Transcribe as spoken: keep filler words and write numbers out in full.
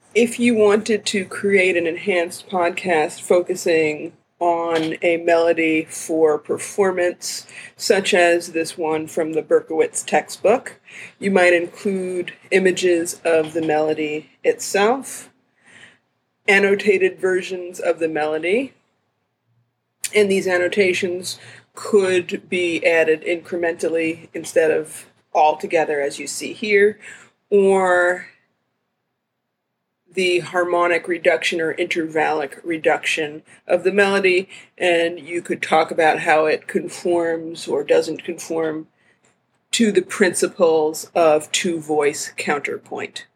If you wanted to create an enhanced podcast focusing on a melody for performance, such as this one from the Berkowitz textbook, you might include images of the melody itself, annotated versions of the melody, and these annotations could be added incrementally instead of all together as you see here, or the harmonic reduction or intervallic reduction of the melody, and you could talk about how it conforms or doesn't conform to the principles of two-voice counterpoint.